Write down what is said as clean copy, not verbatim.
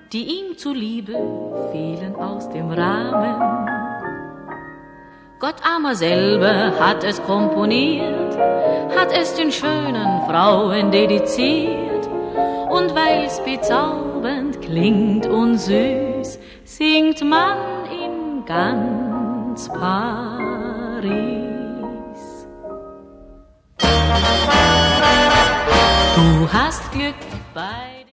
die ihm zuliebe fielen aus dem Rahmen. Gott aber selber hat es komponiert, hat es den schönen Frauen dediziert. Und weil's bezaubernd klingt und süß, singt man in ganz Paris. Du hast Glück bei